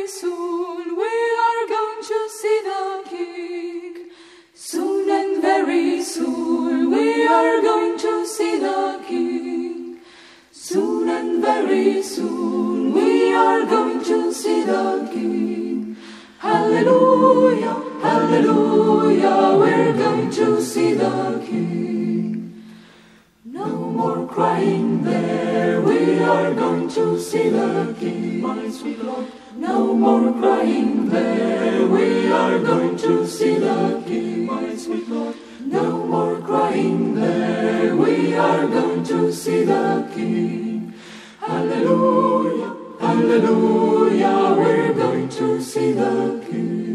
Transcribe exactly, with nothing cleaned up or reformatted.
very soon we are going to see the King. Soon and very soon we are going to see the King. Soon and very soon we are going to see the King. Hallelujah, hallelujah, we're going to see the King. No more crying there, we are going to see the King, my sweet Lord. No more crying there, we are going to see the King, my sweet Lord. No more crying there, we are going to see the King. Hallelujah, hallelujah, we're going to see the King.